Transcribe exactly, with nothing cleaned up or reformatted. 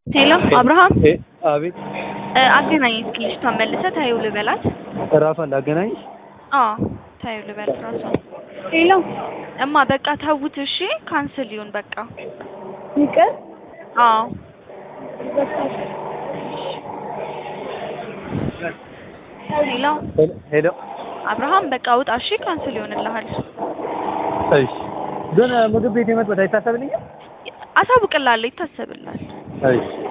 ሄሎ አብርሃም አቤት አገናኝ እስኪ ልጅቷን መልሰህ ታዩ ልበላት። ራሷን ላገናኝ? አዎ ታዩ ልበላት ራሷን። ሄሎ እማ በቃ ተውት እሺ፣ ካንስል ይሁን በቃ ይቅር። አዎ ሄሎ ሄሎ አብርሃም በቃ ውጣ እሺ፣ ካንስል ይሆንልሃል። እሺ ግን ምግብ ቤት የመጣው አይታሰብልኝም? አሳውቅልሃለሁ፣ ይታሰብልሃል። እሺ